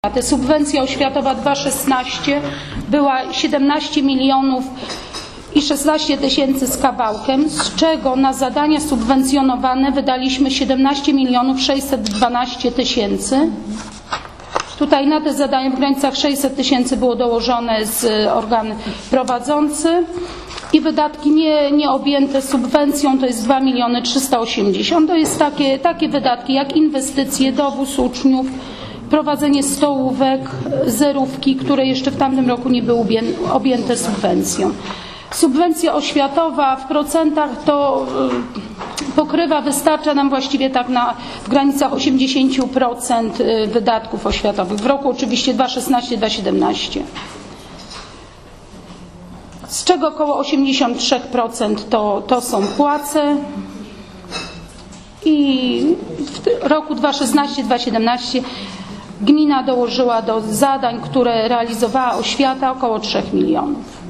Subwencja oświatowa 2016 była 17 milionów i 16 tysięcy z kawałkiem, z czego na zadania subwencjonowane wydaliśmy 17 milionów 612 tysięcy. Tutaj na te zadania w granicach 600 tysięcy było dołożone z organ prowadzący i wydatki nieobjęte subwencją to jest 2 miliony 380. To jest takie wydatki jak inwestycje, dowóz uczniów, prowadzenie stołówek, zerówki, które jeszcze w tamtym roku nie były objęte subwencją. Subwencja oświatowa w procentach to pokrywa, wystarcza nam właściwie tak w granicach 80% wydatków oświatowych. W roku oczywiście 2016-2017. Z czego około 83% to są płace. I w roku 2016-2017 gmina dołożyła do zadań, które realizowała oświata, około 3 milionów.